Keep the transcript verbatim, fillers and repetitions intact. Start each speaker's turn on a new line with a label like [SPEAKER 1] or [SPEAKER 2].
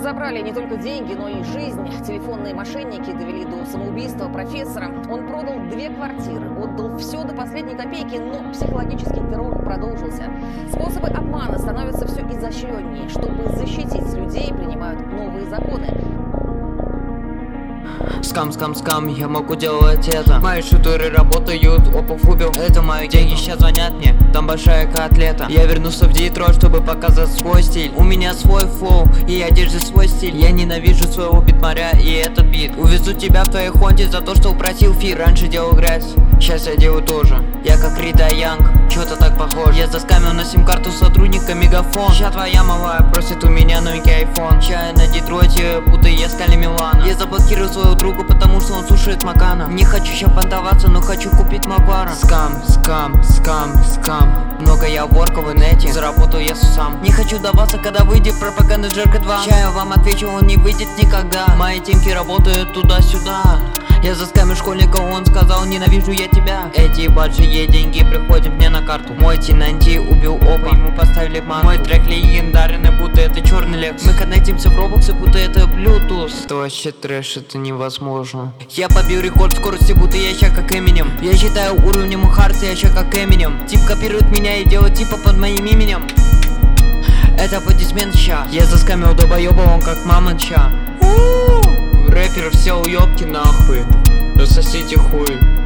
[SPEAKER 1] Забрали не только деньги, но и жизнь. Телефонные мошенники довели до самоубийства профессора. Он продал две квартиры, отдал все до последней копейки, но психологический террор продолжился. Способы обмана становятся все изощреннее. Чтобы защитить людей, принимают новые законы.
[SPEAKER 2] Скам, скам, скам, я могу делать это. Мои шутеры работают, опов убил. Это мои деньги, сейчас звонят мне, там большая котлета. Я вернулся в Детройт, чтобы показать свой стиль. У меня свой флоу и одежды свой стиль. Я ненавижу своего битмаря и этот бит. Увезу тебя в твоей хонде за то, что упросил фи. Раньше делал грязь, сейчас я делаю тоже. Я как Рита Янг, что-то так похож. Я заскамил на сим-карту сотрудника Мегафон. Ща твоя малая просит у меня новенький айфон. Ща я на Детройте, будто я скали Милана. Я заблокирую своего друга, потому что он слушает Макана. Не хочу ща понтоваться, но хочу купить Макларен. Скам, скам, скам, скам. Много я ворка в инете, заработал я сам. Не хочу даваться, когда выйдет пропаганда Джерка два. Ща я вам отвечу, он не выйдет никогда. Мои темки работают туда-сюда. Я заскамил школьника, он сказал, ненавижу я тебя. Эти большие деньги приходят мне на карту. Мой Тинанти убил оба, ему поставили манту. Мой трек легендарный, будто это черный лекс. Мы коннектимся в Roblox, будто это Bluetooth. Это вообще трэш, это невозможно. Я побил рекорд скорости, будто я ща как Эминем. Я считаю уровнем хард, я ща как Эминем. Тип копирует меня и делает типа под моим именем. Это аплодисмент ща. Я заскамил долбоеба, он как мамонт ща. Рэпер все уёбки нахуй, рассосите хуй.